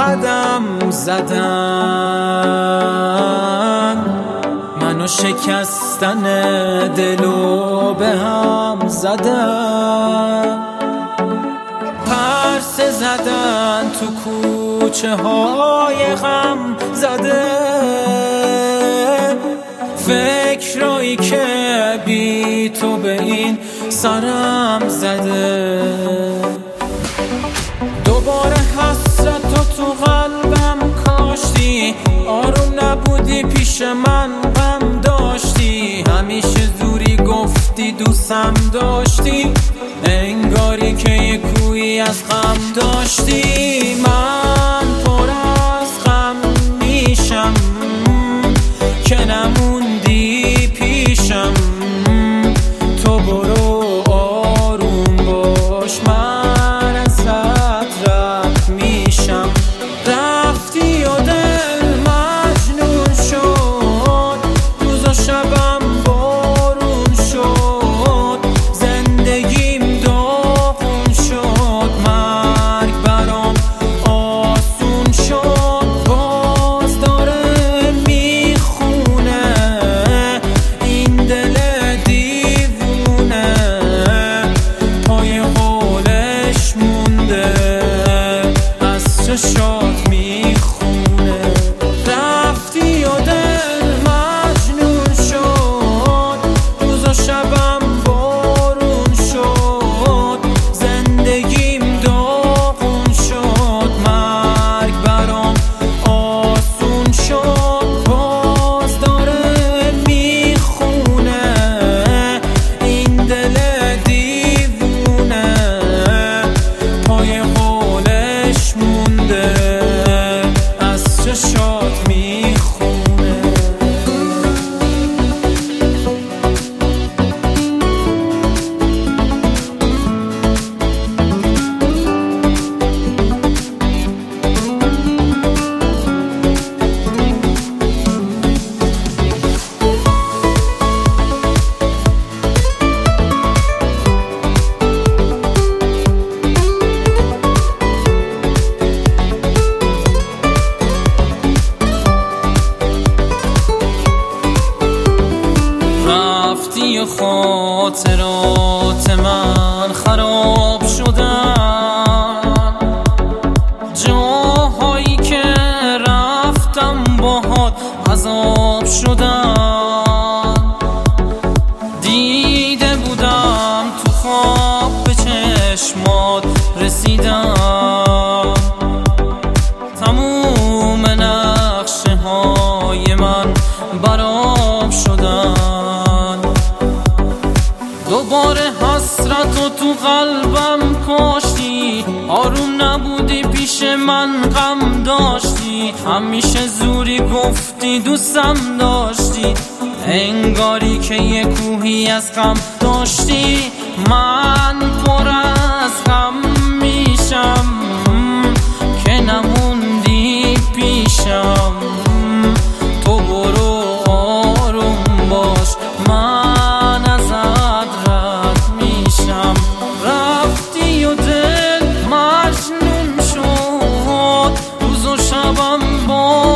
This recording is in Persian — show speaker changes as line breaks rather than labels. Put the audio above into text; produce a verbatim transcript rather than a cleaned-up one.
قدم زدن، منو شکستن دلو به هم زدن، پرسه زدن تو کوچه های غم زده، فکرایی که بی تو به این سرم زده. دوباره حسرت تو قلبم کاشتی، آروم نبودی پیش من غم داشتی، همیشه زوری گفتی دوستم داشتی، انگاری که یه کوهی از غم داشتی. من پر از غم میشم که نموندی پیشم، تو برو آروم باش من ازت رد میشم. رفتی و دل مجنون شد، روز و شبم بارون شد، زندگیم داغون شد، مرگ برام آسون شد، باز داره میخونه این دل دیوونه، پای قولش مونده از چشات میخونه. رفتی و دل مجنون شد، روز و شبم بارون شد، زندگیم داغون شد، مرگ برام آسون شد، باز داره میخونه این دل دیوونه، پای قولش مونده از چشات میخونه. رفتی خاطرات من خراب شدن، جاهایی که رفتم باهات عذاب شدن، دیده بودم تو خواب به چشمات رسیدم، تموم نقشه های من برام شدن. دوباره حسرت و تو قلبم کاشتی، آروم نبودی پیش من غم داشتی، همیشه زوری گفتی دوستم داشتی، انگاری که یه کوهی از غم داشتی. من پر از غم میشم که نموندی پیشم، تو برو آروم باش من ازت رد میشم. رفتی و دل مجنون شد، روز و شبم با